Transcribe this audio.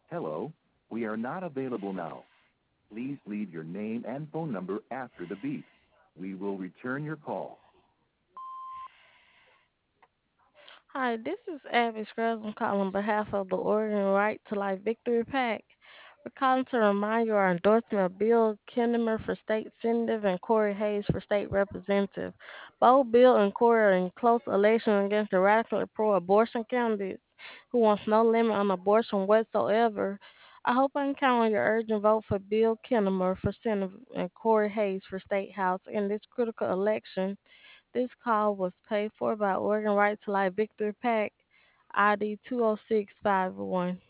Hello, we are not available now. Please leave your name and phone number after the beep. We will return your call. Hi, this is Abby Scruggs. I'm calling on behalf of the Oregon Right to Life Victory PAC. We're calling to remind you our endorsement of Bill Kinnemer for state senator and Corey Hayes for state representative. Both Bill and Corey are in close election against the radically pro-abortion candidates who wants no limit on abortion whatsoever. I hope I can count on your urgent vote for Bill Kinnemer for senator and Corey Hayes for state house in this critical election. This call was paid for by Oregon Right to Life Victory PAC, ID 20651.